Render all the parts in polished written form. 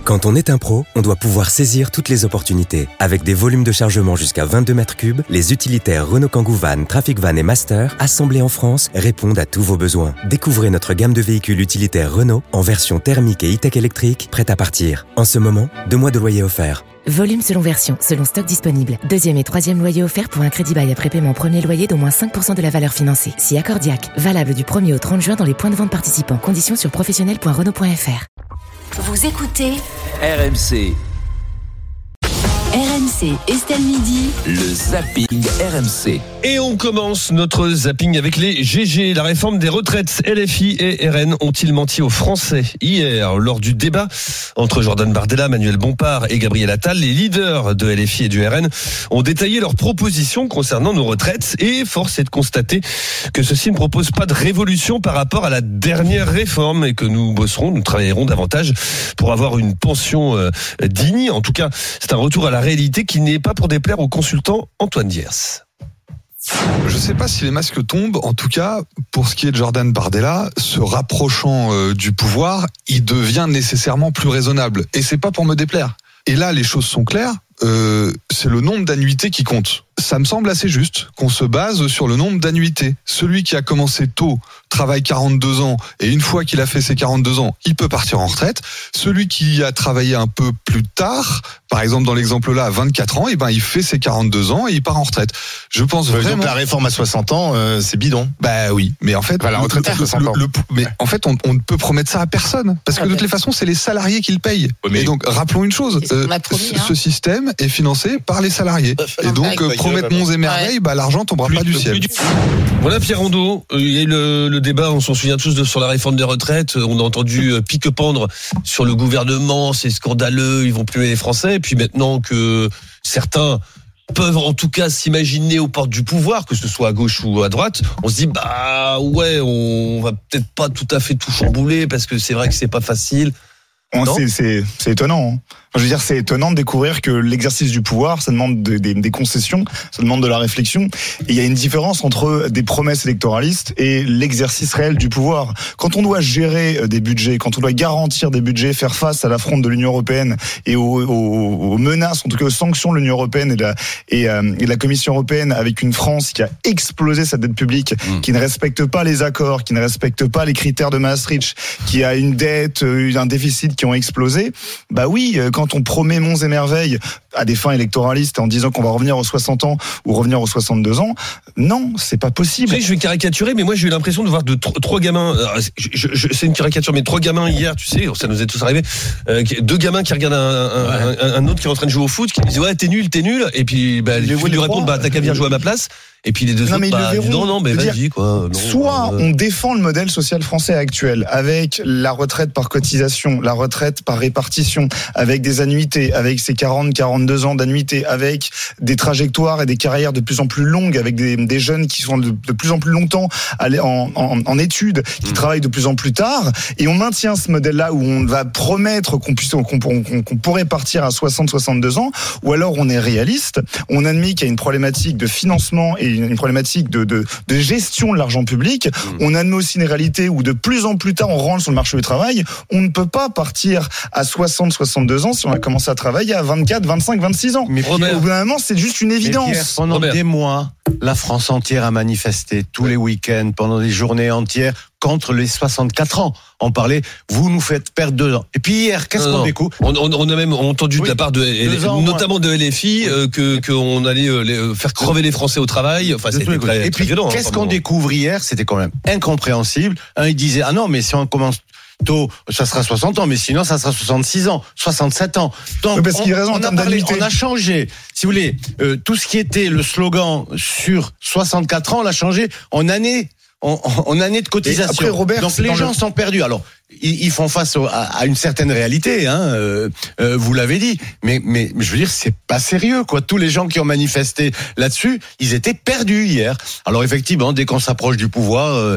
Quand on est un pro, on doit pouvoir saisir toutes les opportunités. Avec des volumes de chargement jusqu'à 22 mètres cubes, les utilitaires Renault Kangoo Van, Trafic Van et Master, assemblés en France, répondent à tous vos besoins. Découvrez notre gamme de véhicules utilitaires Renault en version thermique et e-tech électrique, prête à partir. En ce moment, 2 mois de loyer offert. Volume selon version, selon stock disponible. Deuxième et troisième loyer offert pour un crédit bail après paiement premier loyer d'au moins 5% de la valeur financée. Si accordiaque. Valable du 1er au 30 juin dans les points de vente participants. Conditions sur professionnel.renault.fr. Vous écoutez RMC. RMC, Estelle Midi. Le zapping RMC. Et on commence notre zapping avec les GG. La réforme des retraites. LFI et RN ont-ils menti aux Français? Hier, lors du débat entre Jordan Bardella, Manuel Bompard et Gabriel Attal, les leaders de LFI et du RN ont détaillé leurs propositions concernant nos retraites. Et force est de constater que ceux-ci ne proposent pas de révolution par rapport à la dernière réforme et que nous travaillerons davantage pour avoir une pension digne. En tout cas, c'est un retour à la réalité qui n'est pas pour déplaire au consultant Antoine Diers. Je ne sais pas si les masques tombent. En tout cas, pour ce qui est de Jordan Bardella, se rapprochant du pouvoir, il devient nécessairement plus raisonnable. Et c'est pas pour me déplaire. Et là, les choses sont claires. C'est le nombre d'annuités qui compte. Ça me semble assez juste qu'on se base sur le nombre d'annuités. Celui qui a commencé tôt travaille 42 ans et une fois qu'il a fait ses 42 ans, il peut partir en retraite. Celui qui a travaillé un peu plus tard, par exemple dans l'exemple là, à 24 ans, il fait ses 42 ans et il part en retraite. Je pense vraiment... Donc la réforme à 60 ans, c'est bidon. Bah oui, mais en fait... la retraite à 60 ans. Mais en fait, on ne peut promettre ça à personne. Parce que de toutes les façons, c'est les salariés qui le payent. Et donc, rappelons une chose, ce système est financé par les salariés. Et donc, promettre monts et merveilles, l'argent tombera pas du ciel. Voilà Pierre Rondeau, il y a eu le débat, on s'en souvient tous sur la réforme des retraites, on a entendu pique-pendre sur le gouvernement, c'est scandaleux, ils vont plus aider les Français, et puis maintenant que certains peuvent en tout cas s'imaginer aux portes du pouvoir, que ce soit à gauche ou à droite, on se dit on va peut-être pas tout à fait tout chambouler, parce que c'est vrai que c'est pas facile. C'est étonnant. Je veux dire, c'est étonnant de découvrir que l'exercice du pouvoir, ça demande des concessions, ça demande de la réflexion. Et il y a une différence entre des promesses électoralistes et l'exercice réel du pouvoir. Quand on doit gérer des budgets, quand on doit garantir des budgets, faire face à l'affront de l'Union européenne et aux menaces, en tout cas aux sanctions de l'Union européenne et de la Commission européenne, avec une France qui a explosé sa dette publique, qui ne respecte pas les accords, qui ne respecte pas les critères de Maastricht, qui a une dette, un déficit qui ont explosé. Quand on promet monts et merveilles à des fins électoralistes en disant qu'on va revenir aux 60 ans ou revenir aux 62 ans, non, c'est pas possible. Je vais caricaturer, mais moi j'ai eu l'impression de voir trois gamins, c'est une caricature, mais 3 gamins hier, tu sais, ça nous est tous arrivé, 2 gamins qui regardent un autre qui est en train de jouer au foot, qui disent t'es nul, et puis il lui répondre t'as qu'à venir jouer à ma place. Et puis les deux autres, vas-y quoi. Soit on défend le modèle social français actuel avec la retraite par cotisation, la retraite par répartition, avec des annuités, avec ces 42 ans d'annuités, avec des trajectoires et des carrières de plus en plus longues, avec des jeunes qui sont de plus en plus longtemps en études, qui travaillent de plus en plus tard, et on maintient ce modèle-là où on va promettre qu'on pourrait partir à 60-62 ans, ou alors on est réaliste, on admet qu'il y a une problématique de financement et une problématique de gestion de l'argent public. On admet aussi une réalité où de plus en plus tard on rentre sur le marché du travail. On ne peut pas partir à 60-62 ans si on a commencé à travailler à 24, 25, 26 ans. Mais au bout d'un moment, c'est juste une évidence. Pierre, pendant des mois, la France entière a manifesté tous les week-ends, pendant des journées entières, contre les 64 ans. On parlait, vous nous faites perdre 2 ans. Et puis hier, qu'est-ce qu'on découvre ? On a même entendu de la part notamment de LFI, qu'on allait faire crever les Français au travail. Enfin, c'était très, très violent. Qu'est-ce qu'on découvre hier ? C'était quand même incompréhensible. Il disait, non, mais si on commence tôt, ça sera 60 ans, mais sinon, ça sera 66 ans, 67 ans. Donc, parce qu'il a raison en termes d'annuité. On a changé, si vous voulez, tout ce qui était le slogan sur 64 ans, on l'a changé en année de cotisation. Après, Robert, donc les gens sont perdus. Alors, ils font face à une certaine réalité, vous l'avez dit. Mais je veux dire, c'est pas sérieux, quoi. Tous les gens qui ont manifesté là-dessus, ils étaient perdus hier. Alors effectivement, dès qu'on s'approche du pouvoir,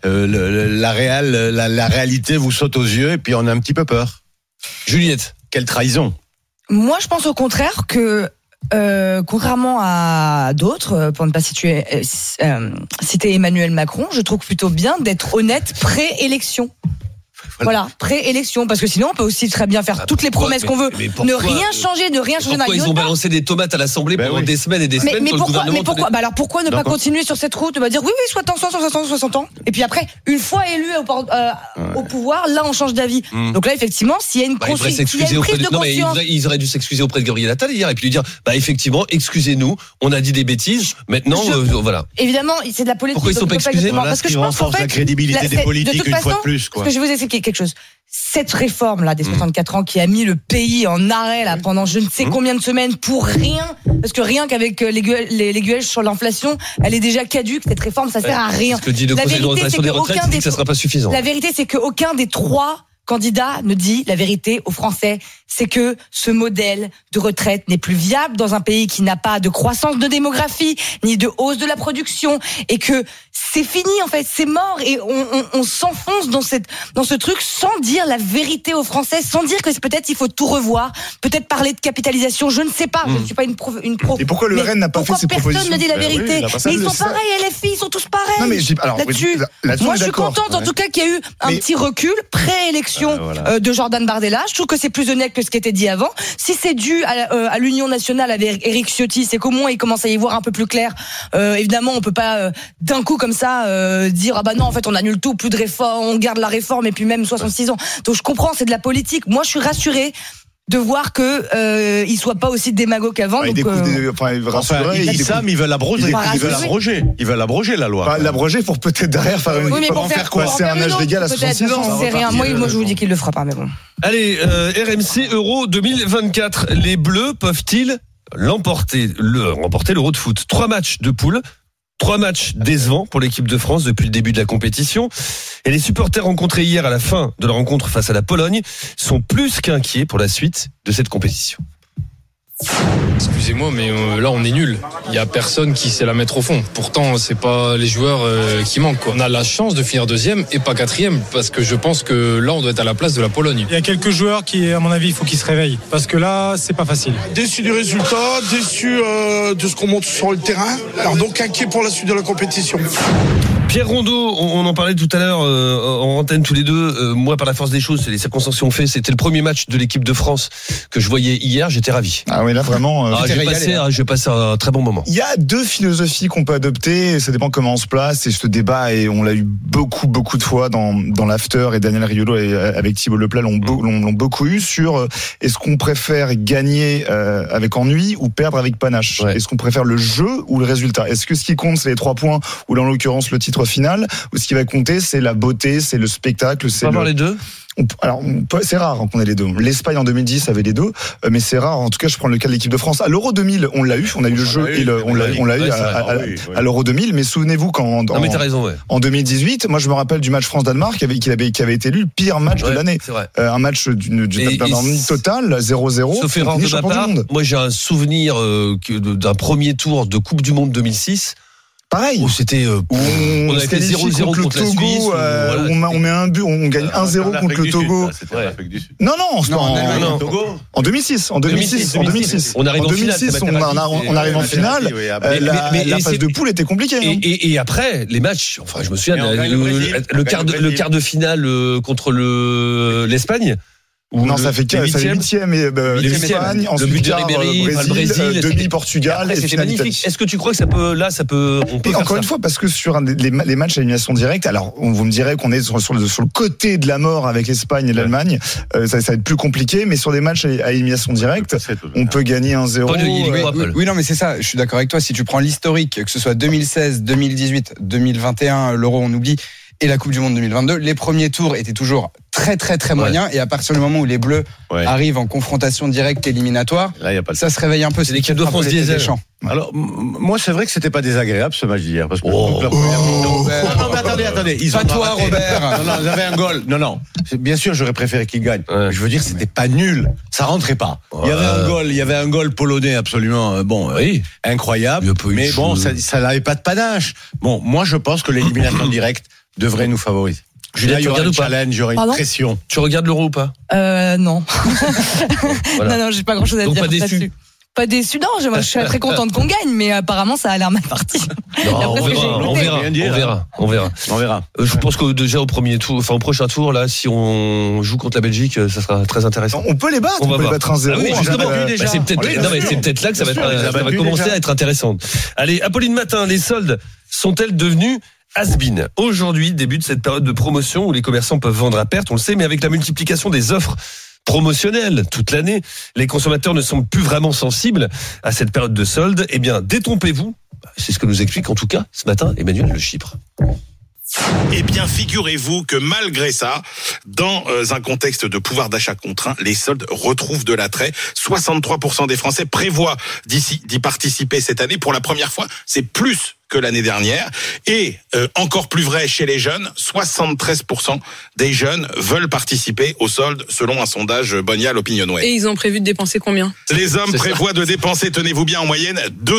la réalité vous saute aux yeux et puis on a un petit peu peur. Juliette, quelle trahison. Moi, je pense au contraire que contrairement à d'autres, pour ne pas citer Emmanuel Macron, je trouve plutôt bien d'être honnête pré-élection. Voilà, pré-élection, parce que sinon on peut aussi très bien faire toutes les promesses qu'on veut, ne rien changer dans pourquoi ils ont balancé des tomates à l'Assemblée pendant des semaines et des semaines mais sur le gouvernement? Mais pourquoi alors pourquoi ne pas continuer sur cette route, dire oui, 60 ans, et puis après, une fois élu au pouvoir, là on change d'avis. Donc là effectivement, s'il y a une prise de conscience, ils auraient dû s'excuser auprès de Gabriel Attal hier et puis lui dire effectivement, excusez-nous, on a dit des bêtises, maintenant voilà. Évidemment, c'est de la politique. Pourquoi ils sont pas excusés? Parce que je pense qu'en fait, la crédibilité des politiques une fois de plus, quoi. Parce que je vais vous expliquer quelque chose. Cette réforme là des 64 ans qui a mis le pays en arrêt là pendant je ne sais combien de semaines pour rien, parce que rien qu'avec les gueules sur l'inflation, elle est déjà caduque, cette réforme, ça sert à rien. Ce que dit le Conseil de rotation des retraites, c'est que ça sera pas suffisant. La vérité, c'est qu'aucun des 3 candidats ne dit la vérité aux Français, c'est que ce modèle de retraite n'est plus viable dans un pays qui n'a pas de croissance de démographie, ni de hausse de la production, et que c'est fini en fait, c'est mort, et on s'enfonce dans ce truc sans dire la vérité aux Français, sans dire que peut-être il faut tout revoir, peut-être parler de capitalisation, je ne sais pas, je ne suis pas une pro. Et pourquoi le RN n'a pas fait ses propositions? Personne ne dit la vérité, mais ils sont pareils, LFI, ils sont tous pareils. Non, mais moi je suis contente en tout cas qu'il y a eu un petit recul pré-élection de Jordan Bardella. Je trouve que c'est plus honnête que ce qui était dit avant. Si c'est dû à l'Union nationale avec Éric Ciotti, c'est qu'au moins il commence à y voir un peu plus clair. Évidemment, on peut pas d'un coup comme ça dire non, en fait on annule tout, plus de réforme, on garde la réforme et puis même 66 ans. Donc je comprends, c'est de la politique. Moi je suis rassurée de voir que il soit pas aussi démagogue qu'avant. Ils veulent abroger. Ils veulent abroger la loi. L'abroger pour peut-être derrière faire une. Oui, mais pour faire quoi? C'est un âge légal à 66 ans. C'est rien. Moi je vous dis qu'il le fera pas, mais bon. Allez, RMC Euro 2024. Les Bleus peuvent-ils remporter l'Euro de foot? 3 matchs de poule. 3 matchs décevants pour l'équipe de France depuis le début de la compétition. Et les supporters rencontrés hier à la fin de la rencontre face à la Pologne sont plus qu'inquiets pour la suite de cette compétition. Excusez-moi, mais là on est nul. Il y a personne qui sait la mettre au fond. Pourtant, c'est pas les joueurs qui manquent, quoi. On a la chance de finir 2e et pas 4e, parce que je pense que là on doit être à la place de la Pologne. Il y a quelques joueurs qui, à mon avis, il faut qu'ils se réveillent, parce que là c'est pas facile. Déçu du résultat, déçu de ce qu'on montre sur le terrain. Alors donc inquiet pour la suite de la compétition. Pierre Rondeau, on en parlait tout à l'heure en antenne tous les deux. Moi, par la force des choses, les circonstances ont fait. C'était le premier match de l'équipe de France que je voyais hier. J'étais ravi. Ah oui, là vraiment. J'ai passé un très bon moment. Il y a 2 philosophies qu'on peut adopter. Ça dépend comment on se place. Et ce débat, et on l'a eu beaucoup de fois dans l'after. Et Daniel Riolo avec Thibault Leplat l'ont beaucoup eu sur est-ce qu'on préfère gagner avec ennui ou perdre avec panache. Est-ce qu'on préfère le jeu ou le résultat? Est-ce que ce qui compte c'est les 3 points ou en l'occurrence le titre final, ou ce qui va compter c'est la beauté, c'est le spectacle, c'est avoir les deux. C'est rare qu'on ait les deux. L'Espagne en 2010 avait les deux, mais c'est rare. En tout cas, je prends le cas de l'équipe de France. À l'Euro 2000, on l'a eu le jeu et on l'a eu à l'Euro 2000. Mais souvenez-vous en 2018, moi je me rappelle du match France-Danemark qui avait été élu le pire match de l'année. Un match d'un ennui total, 0-0. Sauf erreur de ma part, moi j'ai un souvenir d'un premier tour de Coupe du Monde 2006. Pareil. Où c'était, on a fait 0-0 contre le Togo, on met un but, on gagne 1-0 contre le Togo. Non, en 2006. On arrive en finale. La phase de poule était compliquée. Et après, les matchs, enfin, je me souviens, le quart de finale contre l'Espagne. Non, ça fait 8e et l'Espagne, ensuite le Brésil, demi-Portugal, et c'est magnifique. Est-ce que tu crois que ça peut encore une fois, parce que sur les matchs à élimination directe, alors vous me direz qu'on est sur le côté de la mort avec l'Espagne et l'Allemagne, ça va être plus compliqué, mais sur des matchs à élimination directe, on peut gagner 1-0. Oui, non, mais c'est ça, je suis d'accord avec toi. Si tu prends l'historique, que ce soit 2016, 2018, 2021, l'Euro, on oublie, et la Coupe du Monde 2022, les premiers tours étaient toujours très moyens, et à partir du moment où les Bleus arrivent en confrontation directe éliminatoire, là, ça se réveille un peu. C'est l'équipe de France diesel. Alors moi c'est vrai que c'était pas désagréable ce match d'hier, parce que la première... Non mais attendez, ils ont toi Robert. Non, ils avaient un goal. Non, bien sûr j'aurais préféré qu'ils gagnent. Je veux dire, c'était pas nul, ça rentrait pas. Il y avait un goal polonais absolument incroyable, mais bon, ça n'avait pas de panache. Bon, moi je pense que l'élimination directe devrait nous favoriser. Julien, tu regardes ou pas? Challenge, j'aurais une pression. Tu regardes l'Euro ou pas? Non. Voilà. Non, j'ai pas grand chose à dire là-dessus. pas déçu. Non, moi, je suis très contente qu'on gagne, mais apparemment, ça a l'air mal parti. Non, on verra. Je pense que déjà au prochain tour, là, si on joue contre la Belgique, ça sera très intéressant. On peut les battre, on peut les battre 1-0. Ah oui, justement. C'est peut-être là que ça va commencer à être intéressant. Allez, Apolline Matin, les soldes sont-elles devenues has-been? Aujourd'hui débute cette période de promotion où les commerçants peuvent vendre à perte, on le sait, mais avec la multiplication des offres promotionnelles toute l'année, les consommateurs ne sont plus vraiment sensibles à cette période de soldes. Eh bien, détrompez-vous. C'est ce que nous explique en tout cas ce matin Emmanuel Le Chypre. Eh bien, figurez-vous que malgré ça, dans un contexte de pouvoir d'achat contraint, les soldes retrouvent de l'attrait. 63% des Français prévoient d'y participer cette année. Pour la première fois, c'est plus que l'année dernière. Et encore plus vrai chez les jeunes, 73% des jeunes veulent participer aux soldes selon un sondage Bonial Opinionway. Et ils ont prévu de dépenser combien? Les hommes prévoient de dépenser, tenez-vous bien, en moyenne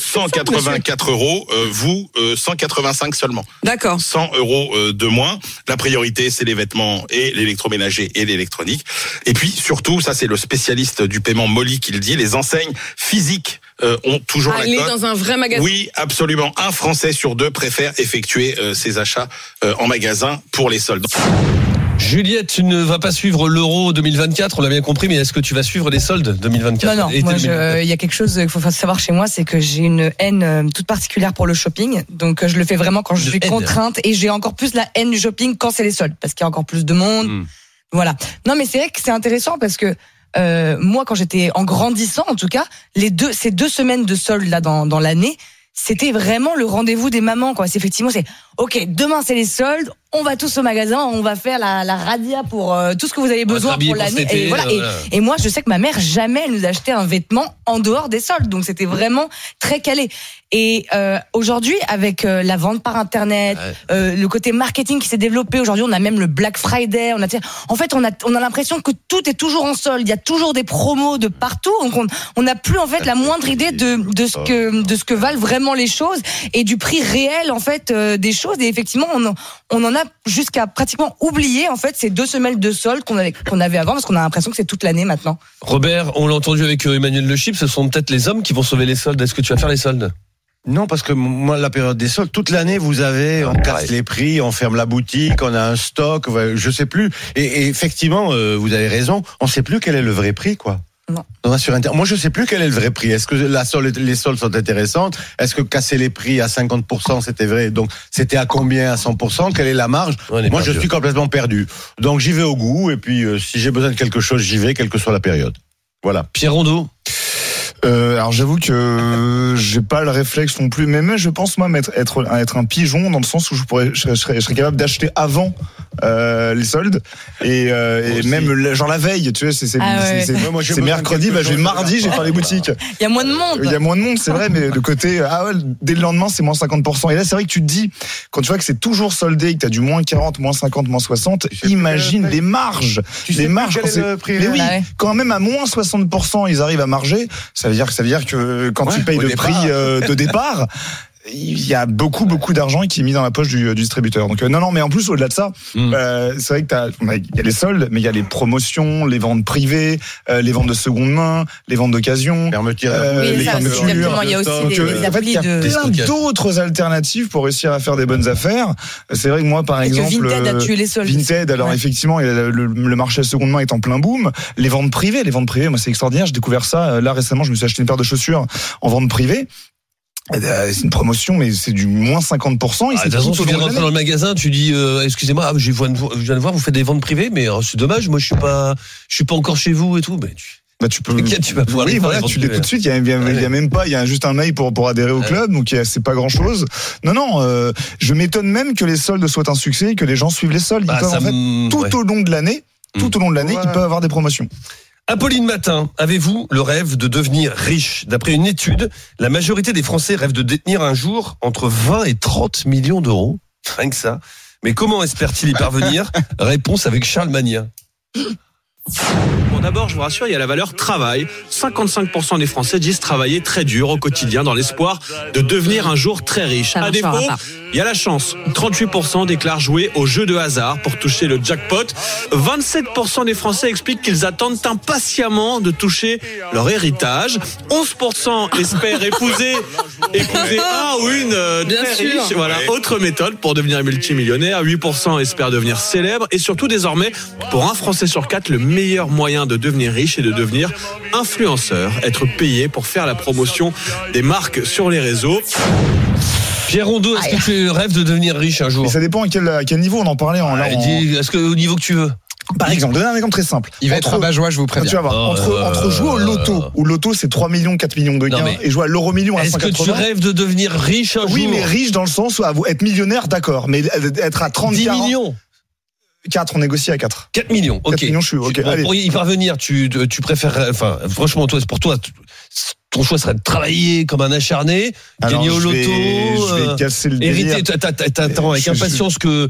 284 euros, vous 185 seulement. D'accord. 100 euros de moins. La priorité, c'est les vêtements et l'électroménager et l'électronique. Et puis surtout, ça c'est le spécialiste du paiement Molly qui le dit, les enseignes physiques ont toujours la cote. Aller dans un vrai magasin. Oui, absolument. Un Français sur deux préfère effectuer ses achats en magasin pour les soldes. Juliette, tu ne vas pas suivre l'Euro 2024, on l'a bien compris, mais est-ce que tu vas suivre les soldes 2024? Non, moi, il y a quelque chose qu'il faut savoir chez moi, c'est que j'ai une haine toute particulière pour le shopping. Donc, je le fais vraiment quand je suis contrainte, et j'ai encore plus la haine du shopping quand c'est les soldes, parce qu'il y a encore plus de monde. Voilà. Non, mais c'est vrai que c'est intéressant parce que moi, quand j'étais en grandissant, en tout cas, ces 2 semaines de soldes là dans l'année, c'était vraiment le rendez-vous des mamans, quoi. C'est effectivement, ok, demain c'est les soldes, on va tous au magasin, on va faire la radia pour tout ce que vous avez besoin pour l'année. Et voilà. Et moi, je sais que ma mère jamais elle nous achetait un vêtement en dehors des soldes, donc c'était vraiment très calé. Et aujourd'hui, avec la vente par internet, le côté marketing qui s'est développé, aujourd'hui, on a même le Black Friday. En fait, on a l'impression que tout est toujours en solde. Il y a toujours des promos de partout. Donc on n'a plus en fait la moindre idée de ce que valent vraiment les choses et du prix réel en fait des choses. Et effectivement, on en a jusqu'à pratiquement oublier en fait ces 2 semaines de soldes qu'on avait avant, parce qu'on a l'impression que c'est toute l'année maintenant. Robert, on l'a entendu avec Emmanuel Le Chypre, ce sont peut-être les hommes qui vont sauver les soldes. Est-ce que tu vas faire les soldes? Non, parce que moi, la période des soldes, toute l'année, on casse les prix, on ferme la boutique, on a un stock, je sais plus. Et effectivement, vous avez raison, on sait plus quel est le vrai prix, quoi. Non. Moi, je sais plus quel est le vrai prix. Est-ce que les soldes sont intéressantes? Est-ce que casser les prix à 50%, c'était vrai? Donc, c'était à combien? À 100%? Quelle est la marge? Moi, je suis complètement perdu. Donc, j'y vais au goût, et puis, si j'ai besoin de quelque chose, j'y vais, quelle que soit la période. Voilà. Pierre Rondeau. Alors j'avoue que j'ai pas le réflexe non plus, mais même je pense moi être un pigeon dans le sens où je serais capable d'acheter avant les soldes et même genre la veille, tu vois, c'est mercredi, je vais mardi, j'ai faire les boutiques. Il y a moins de monde. Il y a moins de monde, c'est vrai, mais de côté dès le lendemain c'est moins 50%. Et là c'est vrai que tu te dis, quand tu vois que c'est toujours soldé, que t'as du moins 40, moins 50, moins 60, imagine les marges. Les marges quand c'est mais oui, quand même à moins 60% ils arrivent à marger, ça veut dire que quand tu payes le prix de départ, il y a beaucoup d'argent qui est mis dans la poche du distributeur. Donc non, mais en plus au-delà de ça, c'est vrai que il y a les soldes, mais il y a les promotions, les ventes privées, les ventes de seconde main, les ventes d'occasion, les fermetures. Il y a aussi des applis il y a plein d'autres alternatives pour réussir à faire des bonnes affaires. C'est vrai que moi, par exemple, Vinted a tué les soldes. Vinted, alors effectivement, le marché de seconde main est en plein boom. Les ventes privées, moi c'est extraordinaire. J'ai découvert ça là récemment. Je me suis acheté une paire de chaussures en vente privée. C'est une promotion, mais c'est du moins 50%. De toute façon, tu viens rentrer dans le magasin, tu dis, excusez-moi, je viens de voir, vous faites des ventes privées, mais c'est dommage, moi je suis pas encore chez vous et tout. Mais tu peux. Tu vas pouvoir tu l'es tout de suite. Il y a même pas. Il y a juste un mail pour adhérer au club, donc c'est pas grand chose. Non. Je m'étonne même que les soldes soient un succès, que les gens suivent les soldes. Ils peuvent tout au long de l'année, ils peuvent avoir des promotions. Apolline Matin, avez-vous le rêve de devenir riche? D'après une étude, la majorité des Français rêvent de détenir un jour entre 20 et 30 millions d'euros. Rien que ça. Mais comment espère-t-il y parvenir? Réponse avec Charles Magnin. D'abord, je vous rassure, il y a la valeur travail. 55% des Français disent travailler très dur au quotidien dans l'espoir de devenir un jour très riche. À défaut, il y a la chance. 38% déclarent jouer au jeu de hasard pour toucher le jackpot. 27% des Français expliquent qu'ils attendent impatiemment de toucher leur héritage. 11% espèrent épouser un ou une très riche. Voilà, autre méthode pour devenir multimillionnaire. 8% espèrent devenir célèbre. Et surtout, désormais, pour un Français sur 4, le meilleur moyen de devenir riche est de devenir influenceur. Être payé pour faire la promotion des marques sur les réseaux. Pierre Rondeau, est-ce que tu rêves de devenir riche un jour? Mais ça dépend à quel niveau on en parlait. Est-ce qu'au niveau que tu veux? Par exemple, donner un exemple très simple. Il va être rabat-joie, je vous préviens. Tu vas voir, entre jouer au loto, où loto c'est 3 millions, 4 millions de gains, et jouer à l'euro million à 180. Est-ce que tu rêves de devenir riche un jour? Oui, mais riche dans le sens où être millionnaire, d'accord, mais être à 30 10 millions 4, on négocie à 4. 4 millions, ok. 4 millions, je suis ok. Bon, pour y parvenir, tu préfères, enfin, franchement, pour toi, ton choix serait de travailler comme un acharné, gagner au loto, je vais casser le délire. hériter. T'attends avec impatience que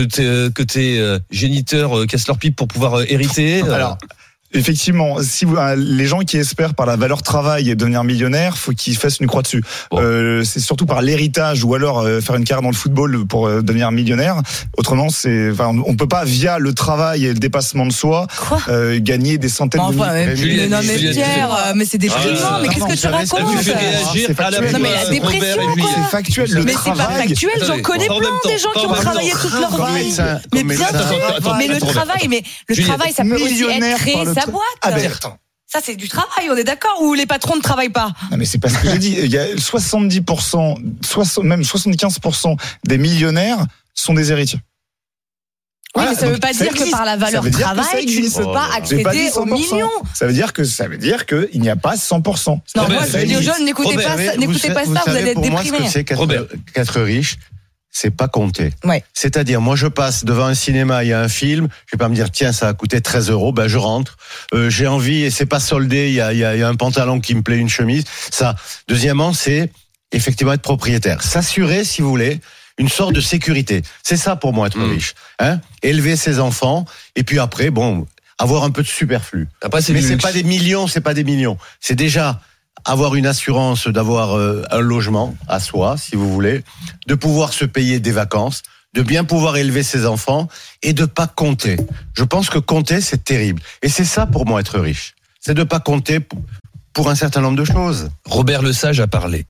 tes géniteurs cassent leur pipe pour pouvoir hériter. Alors. Effectivement, si les gens qui espèrent par la valeur travail et devenir millionnaire, faut qu'ils fassent une croix dessus. Bon. C'est surtout par l'héritage ou alors faire une carrière dans le football pour devenir millionnaire. Autrement, on peut pas via le travail et le dépassement de soi gagner des centaines de milliers. Non mais Pierre, mais c'est déprimant. Mais qu'est-ce que tu racontes? C'est factuel. Non mais la dépression, quoi. C'est factuel. Mais c'est pas factuel. J'en connais plein des gens qui ont travaillé toute leur vie. Mais bien sûr. Mais le travail, ça peut aussi être créer sa boîte. Ça, c'est du travail, on est d'accord? Ou les patrons ne travaillent pas? Non, mais c'est pas ce que j'ai dit. Il y a 70%, même 75% des millionnaires sont des héritiers. Oui, mais ça veut pas dire que par la valeur travail, tu ne peux pas accéder aux millions. Ça veut dire qu'il n'y a pas 100%. Non, moi, je dis aux jeunes, n'écoutez pas ça, vous allez être déprimés. Moi, ce que c'est qu'être riche, c'est pas compter. Ouais. C'est-à-dire, moi, je passe devant un cinéma, il y a un film, je vais pas me dire, tiens, ça a coûté 13 €, ben, je rentre, j'ai envie, et c'est pas soldé, il y a un pantalon qui me plaît, une chemise. Ça. Deuxièmement, c'est effectivement être propriétaire. S'assurer, si vous voulez, une sorte de sécurité. C'est ça pour moi, être riche. Hein? Élever ses enfants, et puis après, avoir un peu de superflu. Après, mais c'est pas des millions, C'est déjà avoir une assurance d'avoir un logement à soi, si vous voulez, de pouvoir se payer des vacances, de bien pouvoir élever ses enfants et de pas compter. Je pense que compter, c'est terrible. Et c'est ça pour moi être riche. C'est de pas compter pour un certain nombre de choses. Robert Lesage a parlé.